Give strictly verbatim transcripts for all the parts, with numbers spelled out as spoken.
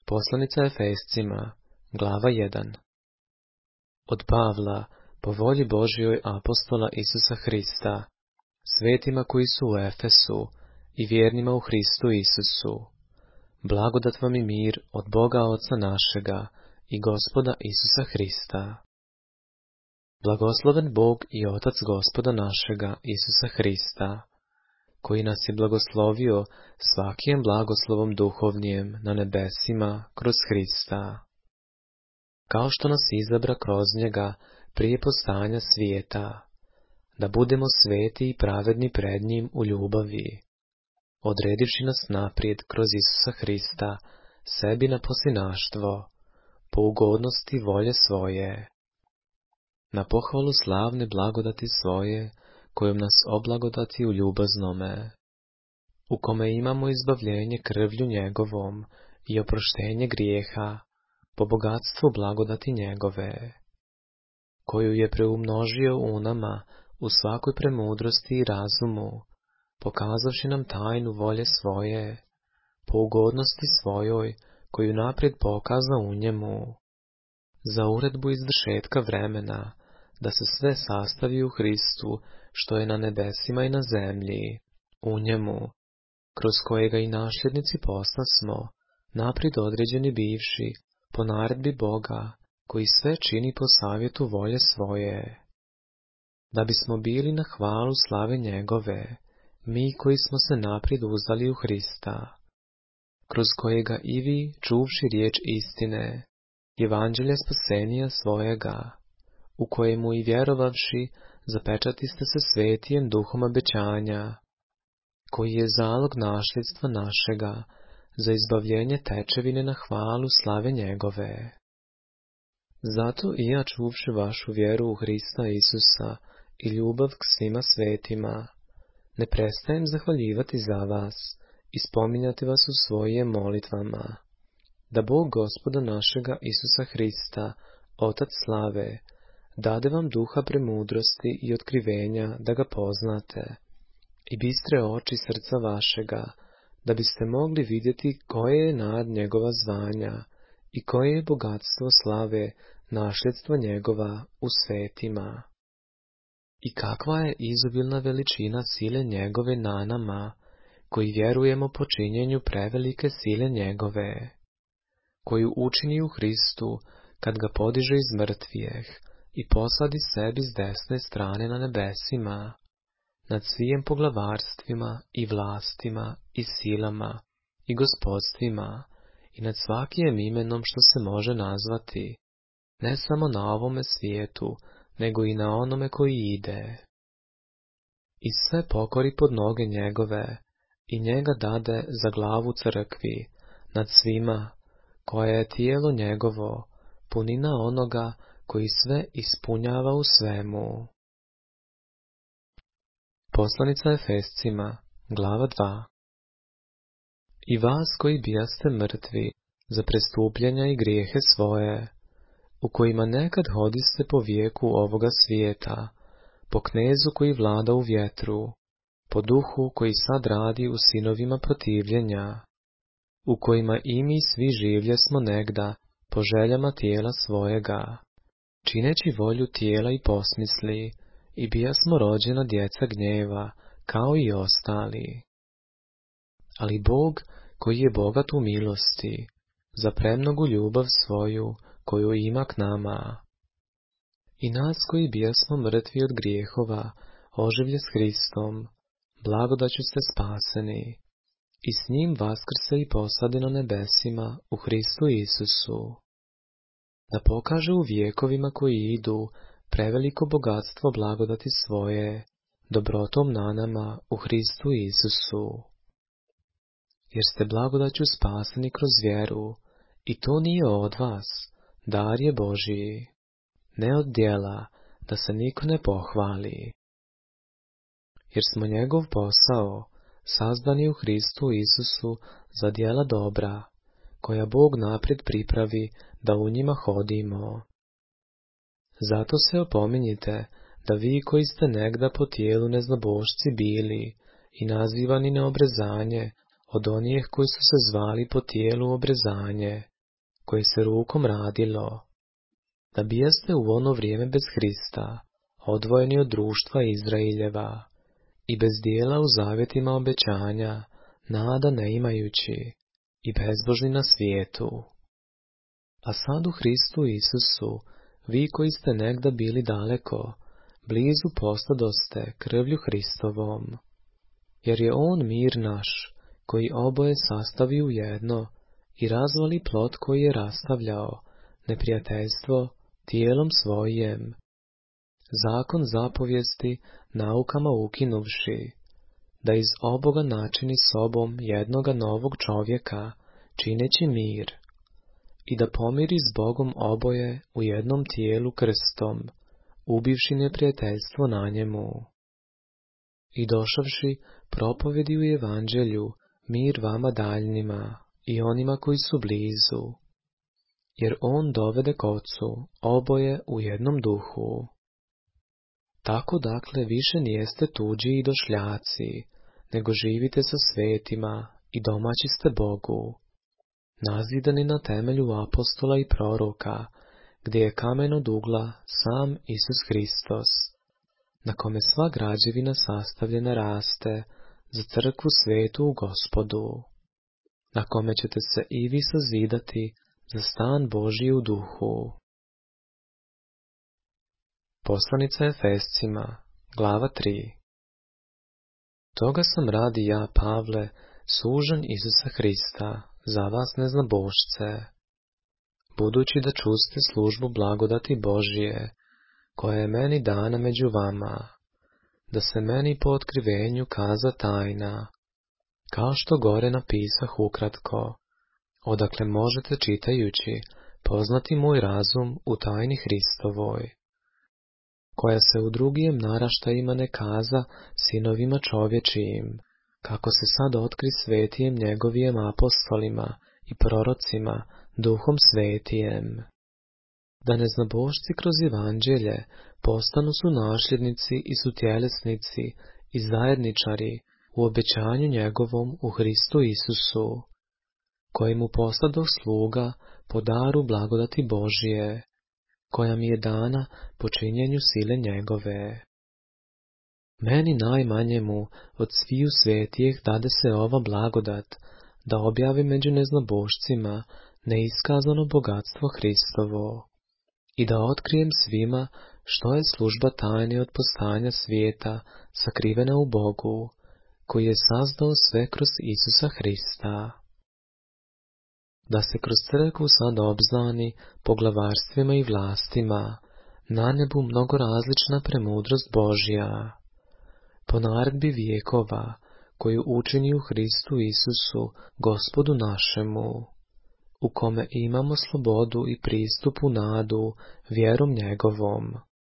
Poslanica Efescima, glava jedan. Od Pavla, po volji Božjoj apostola Isusa Hrista, svetima koji su u Efesu i vjernima u Hristu Isusu, blagodat vam i mir od Boga Oca našega i Gospoda Isusa Hrista. Blagosloven Bog i Otac Gospoda našega Isusa Hrista, koji nas je blagoslovio svakijem blagoslovom duhovnijem na nebesima kroz Hrista, kao što nas izabra kroz njega prije postajanja svijeta, da budemo sveti i pravedni pred njim u ljubavi, odredivši nas naprijed kroz Isusa Hrista sebi na posinaštvo, po ugodnosti volje svoje, na pohvalu slavne blagodati svoje, kojom nas oblagodati u ljubaznome, u kome imamo izbavljenje krvlju njegovom i oproštenje grijeha, po bogatstvu blagodati njegove, koju je preumnožio u nama u svakoj premudrosti i razumu, pokazavši nam tajnu volje svoje, po ugodnosti svojoj, koju naprijed pokaza u njemu, za uredbu izvršetka vremena, da se sve sastavi u Hristu, što je na nebesima i na zemlji, u njemu, kroz kojega i nasljednici postasmo, naprijed određeni bivši, po naredbi Boga, koji sve čini po savjetu volje svoje, da bismo bili na hvalu slave njegove, mi koji smo se naprijed uzdali u Hrista, kroz kojega i vi, čuvši riječ istine, evanđelja spasenija svojega, u kojemu i vjerovavši, zapečatiste se svetijem duhom obećanja, koji je zalog nasljedstva našega, za izbavljenje tečevine na hvalu slave njegove. Zato i ja, čuvši vašu vjeru u Hrista Isusa i ljubav k svima svetima, ne prestajem zahvaljivati za vas i spominjati vas u svojim molitvama, da Bog Gospoda našega Isusa Hrista, Otac slave, dade vam duha premudrosti i otkrivenja da ga poznate, i bistre oči srca vašega, da biste mogli vidjeti koje je nad njegova zvanja i koje je bogatstvo slave nasljedstva njegova u svetima. I kakva je izobilna veličina sile njegove na nama, koji vjerujemo po činjenju prevelike sile njegove, koju učini u Hristu kad ga podiže iz mrtvijeh i posadi sebi s desne strane na nebesima, nad svijem poglavarstvima i vlastima i silama i gospodstvima i nad svakijem imenom što se može nazvati, ne samo na ovome svijetu, nego i na onome koji ide. I sve pokori pod noge njegove i njega dade za glavu crkvi, nad svima, koja je tijelo njegovo, punina onoga koji sve ispunjava u svemu. Poslanica Efescima, glava dva. I vas koji bijaste mrtvi za prestupljanja i grijehe svoje, u kojima nekad hodiste po vijeku ovoga svijeta, po knezu koji vlada u vjetru, po duhu koji sad radi u sinovima protivljenja, u kojima i mi svi življe smo negda po željama tijela svojega, čineći volju tijela i posmisli, i bija smo rođena djeca gnjeva, kao i ostali. Ali Bog, koji je bogat u milosti, za premnogu ljubav svoju, koju ima k nama, i nas koji bijasmo mrtvi od grijehova, oživlje s Hristom, blagodaću ste spaseni, i s njim vaskrse i posade na nebesima u Hristu Isusu, da pokaže u vijekovima koji idu preveliko bogatstvo blagodati svoje, dobrotom na nama u Hristu Isusu. Jer ste blagodaću spaseni kroz vjeru, i to nije od vas, dar je Božji, ne od djela, da se niko ne pohvali. Jer smo njegov posao, sazdani u Hristu Isusu za djela dobra, koja Bog naprijed pripravi da u njima hodimo. Zato se opominjite da vi koji ste negda po tijelu neznabošci bili i nazivani na obrezanje od onih koji su se zvali po tijelu obrezanje, koje se rukom radilo, da bijeste u ono vrijeme bez Hrista, odvojeni od društva Izraeljeva i bez dijela u zavjetima obećanja, nada ne imajući i bezbožni na svijetu. A sad u Hristu Isusu, vi koji ste negda bili daleko, blizu postadoste krvlju Hristovom, jer je On mir naš, koji oboje sastavi u jedno i razvali plot koji je rastavljao, neprijateljstvo, tijelom svojem, zakon zapovijesti naukama ukinuvši, da iz oboga načini sobom jednoga novog čovjeka, čineći mir, i da pomiri s Bogom oboje u jednom tijelu krstom, ubivši neprijateljstvo na njemu. I došavši, propovedi u evanđelju mir vama daljnima i onima koji su blizu, jer On dovede k Ocu oboje u jednom duhu. Tako dakle više nijeste tuđi i došljaci, nego živite sa svetima i domaći ste Bogu, nazidani na temelju apostola i proroka, gdje je kamen od ugla sam Isus Hristos, na kome sva građevina sastavljena raste za crkvu svetu u Gospodu, na kome ćete se i vi sazidati za stan Božji u duhu. Poslanica Efescima, glava tri. Toga sam radi ja, Pavle, sužen Isusa Hrista, za vas neznabošce, budući da čuste službu blagodati Božije, koja je meni dana među vama, da se meni po otkrivenju kaza tajna, kao što gore napisah ukratko, odakle možete čitajući poznati moj razum u tajni Hristovoj, koja se u drugijem naraštajima ne kaza sinovima čovječijim, kako se sad otkri svetijem njegovijem apostolima i prorocima duhom svetijem, da neznabošci kroz evanđelje postanu su nasljednici i su tjelesnici i zajedničari u obećanju njegovom u Hristu Isusu, koji mu postadoh sluga po daru blagodati Božije, koja mi je dana po činjenju sile njegove. Meni najmanjemu od sviju svetijeh dade se ova blagodat, da objavim među neznabošcima neiskazano bogatstvo Hristovo i da otkrijem svima što je služba tajne od postanja svijeta sakrivena u Bogu, koji je sazdao sve kroz Isusa Hrista. Da se kroz crkvu sad obznani poglavarstvima i vlastima, na nebu mnogo različna premudrost Božja, po naredbi vijekova, koju učini u Hristu Isusu, Gospodu našemu, u kome imamo slobodu i pristupu nadu vjerom njegovom.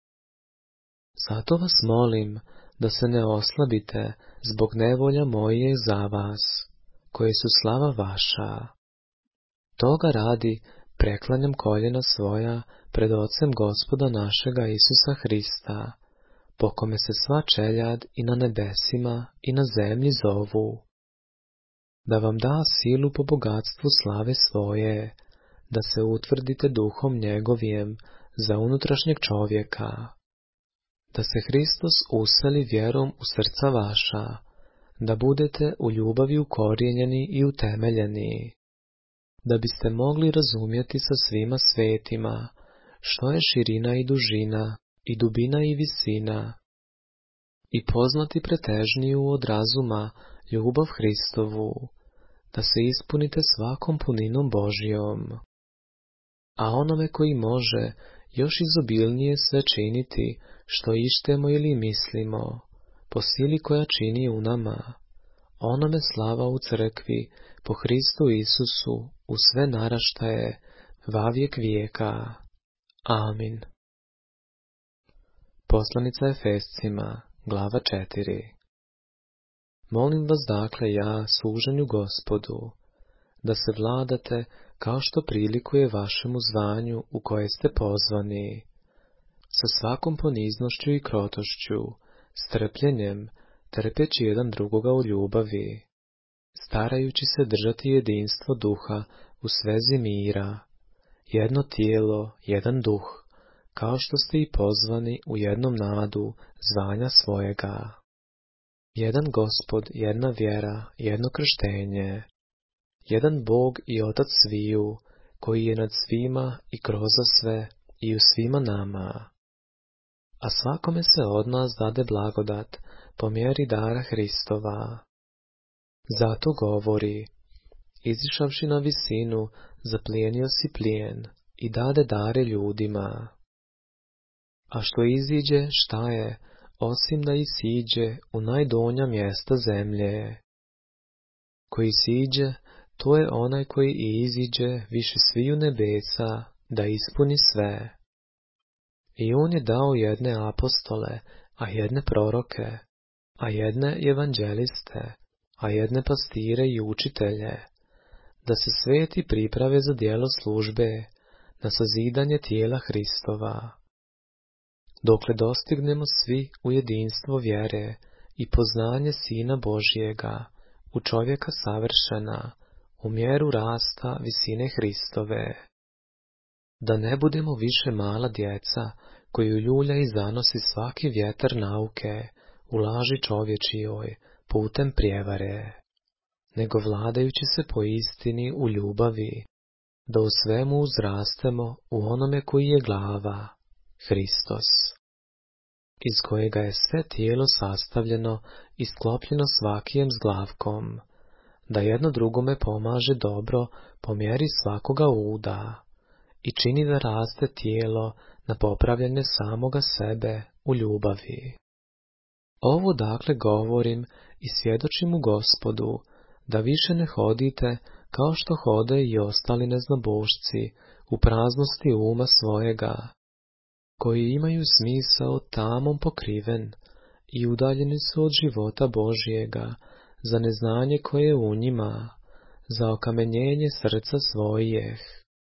Zato vas molim da se ne oslabite zbog nevolja moje za vas, koje su slava vaša. Toga radi preklanjam koljena svoja pred Ocem Gospoda našega Isusa Hrista, po kome se sva čeljad i na nebesima i na zemlji zovu, da vam da silu po bogatstvu slave svoje, da se utvrdite duhom njegovijem za unutrašnjeg čovjeka, da se Hristos useli vjerom u srca vaša, da budete u ljubavi ukorijenjeni i utemeljeni, da biste mogli razumjeti sa svima svetima što je širina i dužina i dubina i visina, i poznati pretežniju od razuma ljubav Hristovu, da se ispunite svakom puninom Božjom. A onome koji može još izobilnije sve činiti što ištemo ili mislimo, po sili koja čini u nama, onome slava u crkvi po Hristu Isusu u sve naraštaje, vavijek vijeka. Amin. Poslanica Efescima, glava četiri. Molim vas dakle ja, suženju Gospodu, da se vladate kao što prilikuje vašemu zvanju u koje ste pozvani, sa svakom poniznošću i krotošću, strpljenjem, trpeći jedan drugoga u ljubavi, starajući se držati jedinstvo duha u svezi mira, jedno tijelo, jedan duh, kao što ste i pozvani u jednom nadu zvanja svojega. Jedan Gospod, jedna vjera, jedno krštenje, jedan Bog i Otac sviju, koji je nad svima i kroz sve i u svima nama. A svakome se od nas dade blagodat po mjeri dara Hristova. Zato govori, izišavši na visinu, zaplijenio si plijen i dade dare ljudima. A što iziđe, šta je, osim da isiđe u najdonja mjesta zemlje? Koji siđe, to je onaj koji i iziđe više sviju nebesa, da ispuni sve. I on je dao jedne apostole, a jedne proroke, a jedne evanđeliste, a jedne pastire i učitelje, da se sveti priprave za djelo službe, na sazidanje tijela Hristova, dokle dostignemo svi u jedinstvo vjere i poznanje Sina Božjega, u čovjeka savršena, u mjeru rasta visine Hristove. Da ne budemo više mala djeca, koju ljulja i zanosi svaki vjetar nauke, u laži čovječijoj, putem prijevare, nego vladajući se po istini u ljubavi, da u svemu uzrastemo u onome koji je glava, Hristos, iz kojega je sve tijelo sastavljeno i sklopljeno svakijem zglavkom, da jedno drugome pomaže dobro po mjeri svakoga uda i čini da raste tijelo na popravljanje samoga sebe u ljubavi. Ovo dakle govorim i svjedočim u Gospodu, da više ne hodite kao što hode i ostali neznabošci u praznosti uma svojega, koji imaju smisao tamom pokriven i udaljeni su od života Božjega za neznanje koje je u njima, za okamenjenje srca svojih,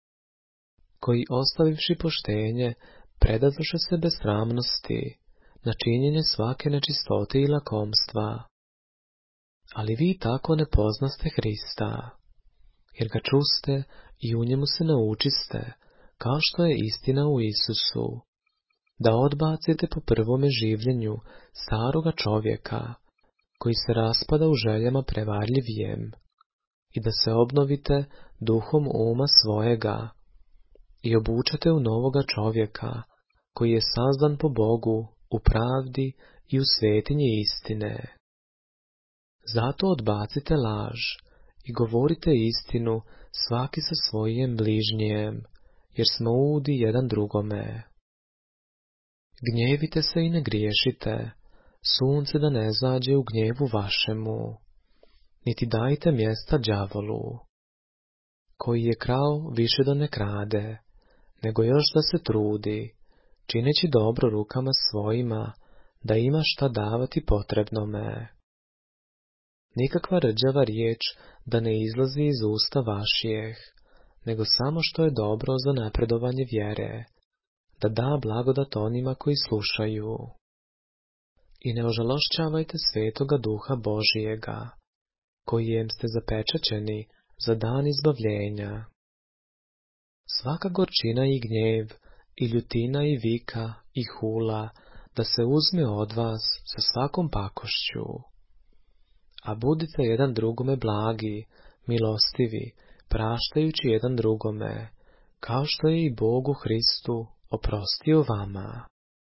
koji ostavivši poštenje predadoše se besramnosti, na činjenje svake nečistote i lakomstva. Ali vi tako ne poznaste Hrista, jer ga čuste i u njemu se naučiste, kao što je istina u Isusu, da odbacite po prvome življenju staroga čovjeka, koji se raspada u željama prevarljivijem, i da se obnovite duhom uma svojega i obučete u novoga čovjeka, koji je sazdan po Bogu u pravdi i u svetinji istine. Zato odbacite laž i govorite istinu svaki sa svojim bližnjem, jer smo udi jedan drugome. Gnjevite se i ne griješite, sunce da ne zađe u gnjevu vašemu, niti dajte mjesta đavolu, koji je krao više da ne krade, nego još da se trudi, čineći dobro rukama svojima, da ima šta davati potrebnome. Nikakva rđava riječ da ne izlazi iz usta vašijeh, nego samo što je dobro za napredovanje vjere, da da blagodat onima koji slušaju. I ne ožalošćavajte svetoga duha Božijega, kojem ste zapečaćeni za dan izbavljenja. Svaka gorčina i gnjev, i ljutina i vika, i hula, da se uzme od vas sa svakom pakošću. A budite jedan drugome blagi, milostivi, praštajući jedan drugome, kao što je i Bog u Hristu oprostio vama.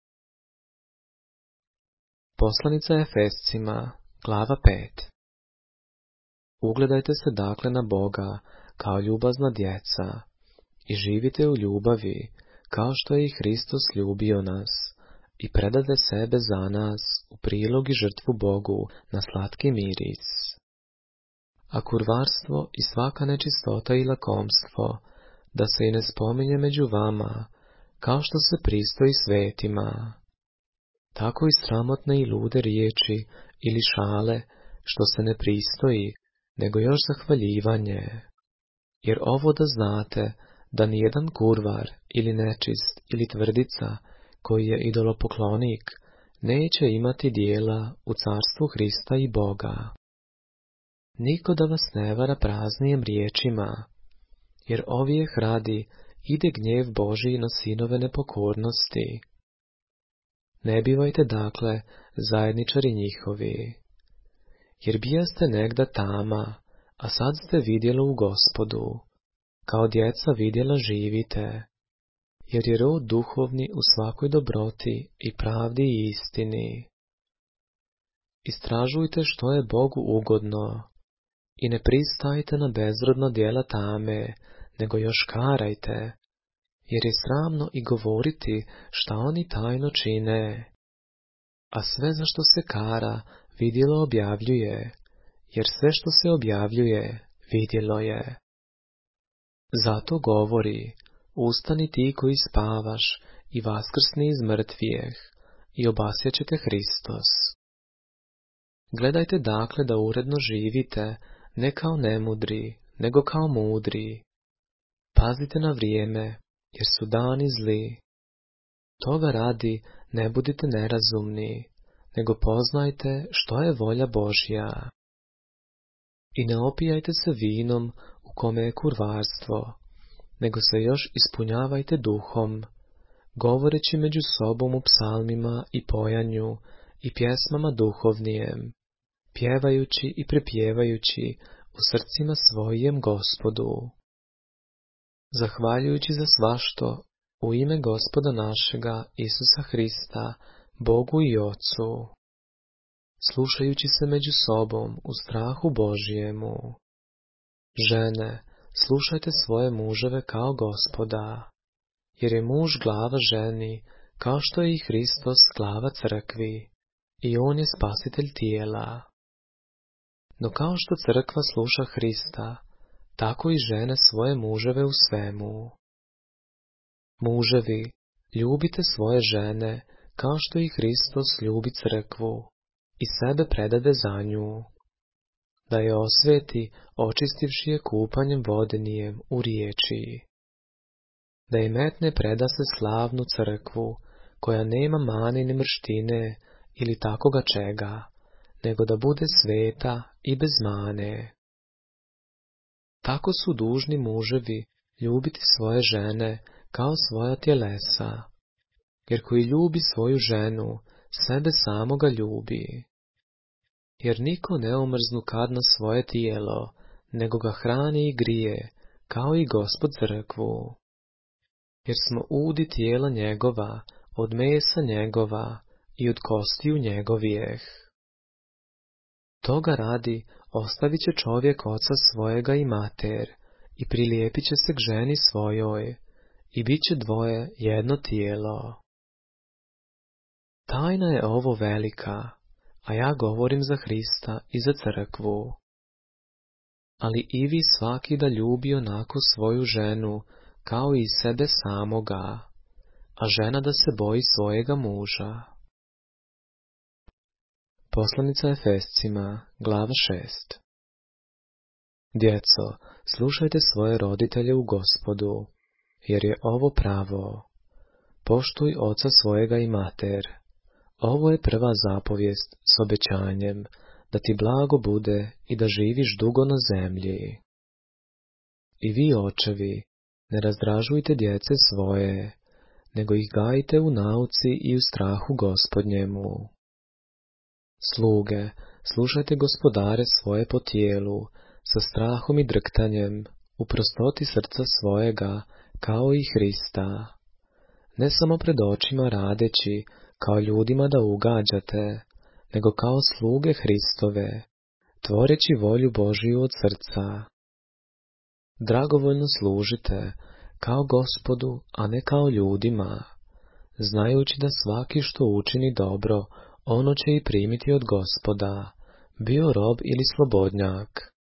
Poslanica Efescima, glava pet. Ugledajte se dakle na Boga kao ljubazna djeca i živite u ljubavi, kao što je i Hristos ljubio nas i predade sebe za nas u prilog i žrtvu Bogu na slatki miris. A kurvarstvo i svaka nečistota i lakomstvo, da se i ne spominje među vama, kao što se pristoji svetima. Tako i sramotne i lude riječi ili šale, što se ne pristoji, nego još zahvaljivanje. Jer ovo da znate, da nijedan kurvar ili nečist ili tvrdica, koji je idolopoklonik, neće imati dijela u carstvu Hrista i Boga. Niko da vas ne vara praznijem riječima, jer ovijeh radi ide gnjev Božji na sinove nepokornosti. Ne bivajte dakle zajedničari njihovi, jer bijaste negda tama, a sad ste vidjelo u Gospodu, kao djeca vidjela živite, jer je rod duhovni u svakoj dobroti i pravdi i istini. Istražujte što je Bogu ugodno i ne pristajte na bezrodna djela tame, nego još karajte, jer je sramno i govoriti šta oni tajno čine. A sve za što se kara vidjelo objavljuje, jer sve što se objavljuje vidjelo je. Zato govori, ustani ti koji spavaš i vaskrsni iz mrtvijeh i obasjaćete Hristos. Gledajte dakle da uredno živite, ne kao nemudri, nego kao mudri. Pazite na vrijeme, jer su dani zli. Toga radi ne budite nerazumni, nego poznajte što je volja Božja. I ne opijajte se vinom u kome je kurvarstvo, nego se još ispunjavajte duhom, govoreći među sobom u psalmima i pojanju i pjesmama duhovnijem, pjevajući i prepjevajući u srcima svojem Gospodu. Zahvaljujući za svašto u ime Gospoda našega Isusa Hrista, Bogu i Ocu, slušajući se među sobom u strahu Božjemu. Žene, slušajte svoje muževe kao Gospoda, jer je muž glava ženi, kao što je i Hristos glava crkvi, i on je spasitelj tijela. No kao što crkva sluša Hrista, tako i žene svoje muževe u svemu. Muževi, ljubite svoje žene, kao što i Hristos ljubi crkvu i sebe predade za nju, da je osveti, očistivši je kupanjem vodenijem u riječi, da je metne preda se slavnu crkvu, koja nema mane ni mrštine ili takoga čega, nego da bude sveta i bez mane. Tako su dužni muževi ljubiti svoje žene kao svoja tjelesa, jer koji ljubi svoju ženu, sebe samoga ljubi. Jer niko ne omrznu kad na svoje tijelo, nego ga hrani i grije, kao i Gospod crkvu. Jer smo udi tijela njegova, od mesa njegova i od kostiju njegovijeh. Toga radi ostavit će čovjek oca svojega i mater, i prilijepit će se k ženi svojoj, i bit će dvoje jedno tijelo. Tajna je ovo velika, a ja govorim za Hrista i za crkvu. Ali i vi svaki da ljubi onako svoju ženu, kao i sebe samoga, a žena da se boji svojega muža. Poslanica Efescima, glava šest. Djeco, slušajte svoje roditelje u Gospodu, jer je ovo pravo. Poštuj oca svojega i mater. Ovo je prva zapovijest s obećanjem, da ti blago bude i da živiš dugo na zemlji. I vi, očevi, ne razdražujte djece svoje, nego ih gajite u nauci i u strahu Gospodnjemu. Sluge, slušajte gospodare svoje po tijelu, sa strahom i drktanjem, u prostoti srca svojega, kao i Hrista. Ne samo pred očima radeći, kao ljudima da ugađate, nego kao sluge Hristove, tvoreći volju Božiju od srca. Dragovoljno služite, kao Gospodu, a ne kao ljudima, znajući da svaki što učini dobro, ono će i primiti od Gospoda, bio rob ili slobodnjak.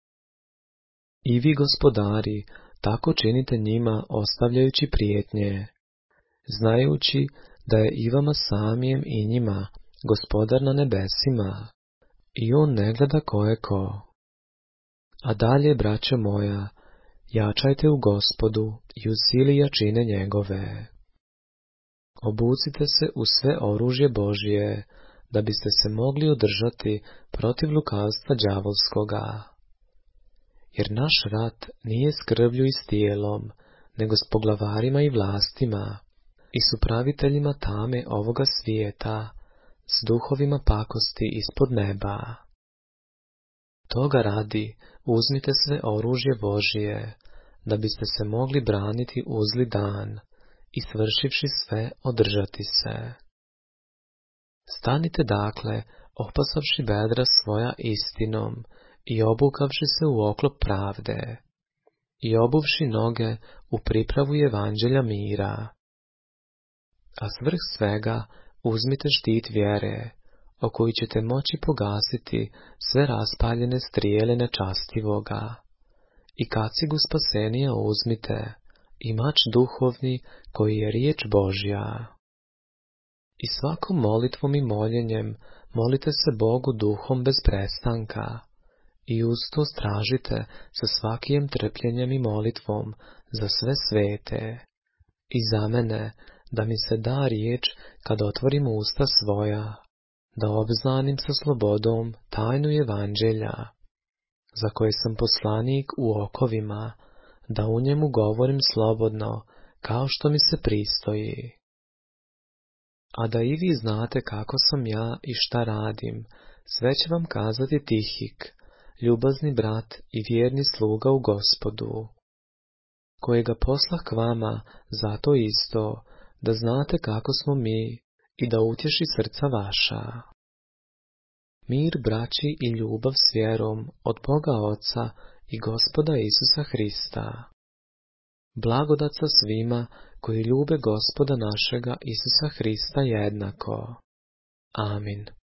I vi, gospodari, tako činite njima ostavljajući prijetnje, znajući da je i vama samijem i njima Gospodar na nebesima, i on ne gleda ko je ko. A dalje, braćo moja, jačajte u Gospodu i u sili jačine njegove. Obucite se u sve oružje Božje, da biste se mogli održati protiv lukavstva đavolskoga. Jer naš rat nije s krvlju i s tijelom, nego s poglavarima i vlastima, i s upraviteljima tame ovoga svijeta, s duhovima pakosti ispod neba. Toga radi, uzmite sve oružje Božije, da biste se mogli braniti uzli dan i svršivši sve održati se. Stanite dakle, opasavši bedra svoja istinom i obukavši se u oklop pravde i obuvši noge u pripravu evanđelja mira. A svrh svega uzmite štit vjere, o koji ćete moći pogasiti sve raspaljene strijele nečastivoga, i kacigu spasenija uzmite, i mač duhovni koji je riječ Božja. I svakom molitvom i moljenjem molite se Bogu duhom bez prestanka, i uz to stražite sa svakijem trpljenjem i molitvom za sve svete, i za mene, da mi se da riječ kad otvorim usta svoja, da obznanim sa slobodom tajnu evanđelja, za koje sam poslanik u okovima, da u njemu govorim slobodno, kao što mi se pristoji. A da i vi znate kako sam ja i šta radim, sve će vam kazati Tihik, ljubazni brat i vjerni sluga u Gospodu, kojega poslah k vama zato isto, da znate kako smo mi i da utješi srca vaša. Mir braći i ljubav s vjerom od Boga Oca i Gospoda Isusa Hrista. Blagodat sa svima koji ljube Gospoda našega Isusa Hrista jednako. Amin.